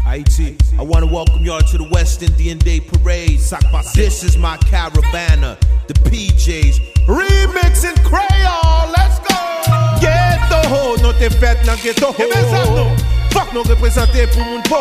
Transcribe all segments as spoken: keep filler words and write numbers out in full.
Haiti, I want to welcome y'all to the West Indian Day Parade. This is my caravana, the P Js. Remixing Crayon, let's go! Ghetto ho, non te fête nan ghetto ho. Fuck nous représenter pour moun poho.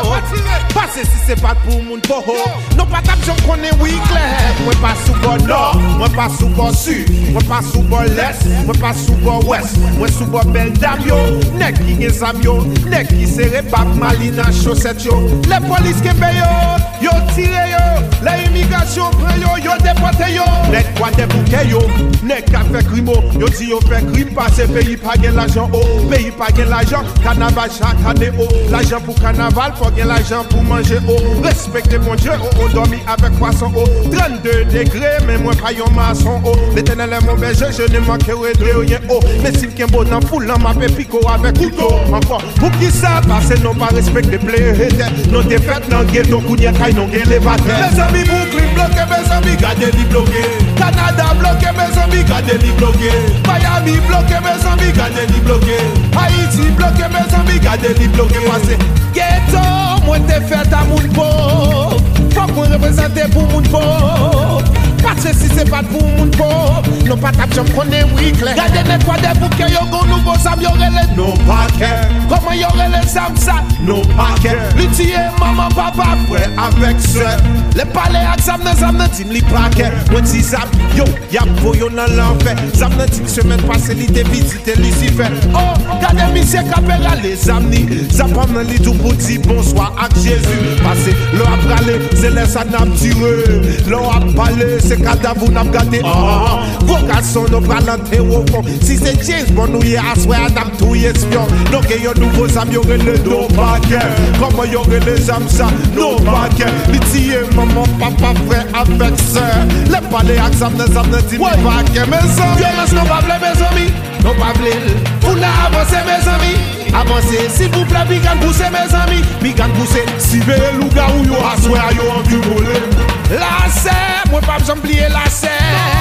Passez si c'est pas pour moun poho. Non pas tap j'en connais oui clair. Moi pas sous bord nord, moi pas sous bord sud, moi pas sous bord l'est, moi pas sous bord ouest, moi sous bord belle dame yo. Nek qui gen zam yo, nek qui serre bak malina chaussette yo. Les polices qui paye yo, yo tire yo. Les immigration prend yo, yo déporte yo. Nek quoi des bouquets yo, nek ka fait crime yo dit yo fait crime parce pays pas gen l'argent oh, pays pas gen l'argent, carnaval chaque année oh, l'argent pour carnaval, faut gen l'argent pour manger oh, respectez mon Dieu oh, oh dormi avec poisson oh, trente-deux degrés mais moi pas yon maçon oh, l'éternel est mon berger, je ne manquerai de rien oh, mais si m'ken bon dans foule m'a fait pico avec couteau, encore pour qui ça parce non pas respecter blé, non défaite non ghetto kounya kay non gen levater. Mes amis Brooklyn bloqué, mes amis gardez li bloqué, Canada bloqué, mes amis gardez li bloqué, Miami bloqué, mes amis gardez li bloqué, Haïti bloqué, mes amis gardez li bloqué, parce ghetto moi t'es fait à moun pauvre, faut qu'on représente pour moun pauvre, parce que si c'est pas pour moun pauvre, non pas tap j'en connais oui clair. Gardez les quoi des bouquets yo gon nouveau sam yo relè non paquet, comment yo relè sam ça non paquet, l'utier maman papa frère avec sœur, les palais ak sam nan sam nan tim li paquet, moi ti zam yo y'a voyo nan l'enfer, sam nan tim semaine passée li te visite Lucifer, oh gardez monsieur Capera les amis, zam pam nan li tout pour dire bonsoir ak Jésus, parce l'on a bralé c'est les ça n'a tiré, l'on a parlé c'est cadavre n'a gardé, ah vos garçons nous pralanté au fond, si c'est James bon nous y a assoir Adam tout y espion, non que yo nouveau zam yo relè non paquet, comment yo relè zam ça non paquet, li tiye maman papa frère avec sœur, les palais ak zam nan zam nan di paquet, mes amis violence non pas blé mes amis, non pas blé, pour la avancer mes amis, avancez s'il vous plaît bigan pousser mes amis, bigan pousser, si ve louga ou yo assoir yo en du volé, la serre, moi pas j'oublier la serre,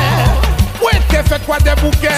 ouais t'es fait quoi des bouquets,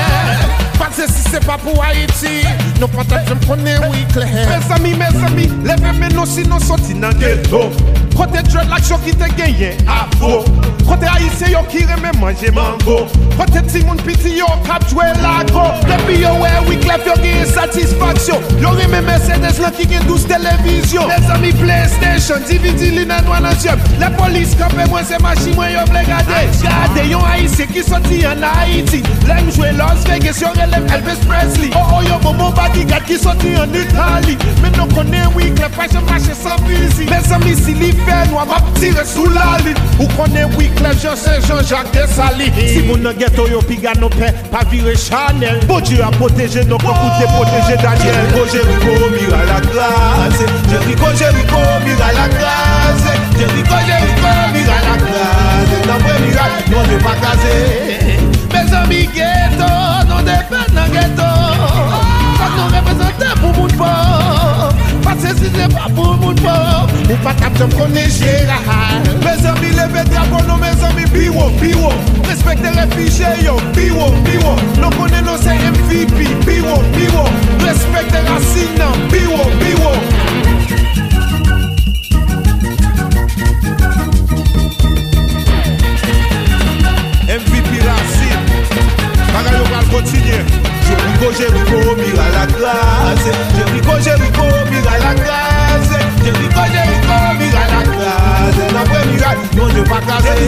parce que si c'est pas pour Haïti, non pas t'as j'aime connais oui clair, mes amis, mes amis, levez nous si nous sortis dans ghetto, côté de l'action qui te gagne à faux, côté haïtien yo qui remet manger mango, côté Timon Piti yo cap jouer lago, depuis yo ouais oui clair yo gagne satisfaction, yo remet Mercedes là qui gagne douze télévisions, les amis PlayStation, D V D li nan noir nan diable, les police campé moi c'est machine moi yo vle garder, garder yon haïtien qui sorti en Haïti, l'aime jouer Las Vegas yo relève Elvis Presley, oh oh yo Momo Bodyguard qui sorti en Italie, mais nous connaît oui clair fashion marché sans musique, mes amis si li fait nous va tirer sous la ligne, ou connaît oui clair Jean Jean-Jacques Desali, si mon ghetto yo piga nos pères pas virer Chanel, bon Dieu a protégé nos coups pour protéger Daniel, oh Jericho mira la grâce, Jericho Jericho mira la grâce, Jericho Jericho mira la grâce, dans vrai miracle non ne pas caser, mes amis ghetto non dépend dans ghetto, ça nous représente pour mon pauvre, parce que si c'est pas pour mon pauvre, ou pas tap j'en connais Gérard, mes amis levez drapeau non mes amis biwo biwo, respectez les fichiers yo biwo biwo, nous connais nos c'est M V P biwo biwo, respectez Racine biwo biwo. M V P Racine, bagaille on va continuer. Jericho Jericho mira la grâce, Jericho Jericho mira la grâce, Jericho Jericho mira la grâce, la vraie miracle non je pas caser.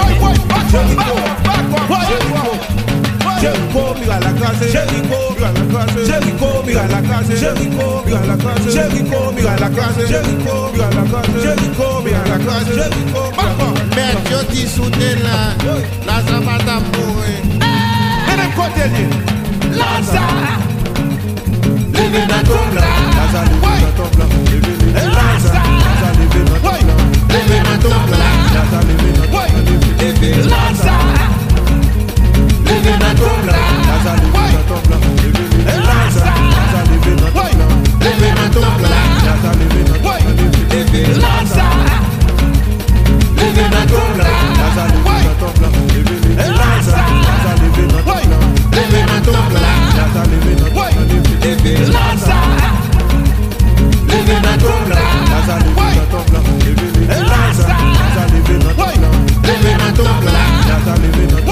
Jericho mira la grâce, Jericho mira la grâce, Jericho mira la grâce, Jericho mira la grâce, Jericho mira la grâce, Jericho mira la grâce, Jericho mira la grâce, Jericho. Mais je dis soudain là, la zabata mourir. Et d'un côté Laza, levez dans ton bras. Laza, levez dans ton bras. Laza, levez dans ton bras. Levez dans ton bras. Laza, levez dans ton bras. Laza, levez dans ton bras. Laza, levez dans ton bras. Laza, levez dans ton bras. Levez dans ton bras. Laza, levez dans ton bras. Laza, levez dans ton bras. Laza, levez dans ton bras. Laza, levez dans ton bras. levez dans ton bras. Laza, levez dans ton bras. Laza, Just a living a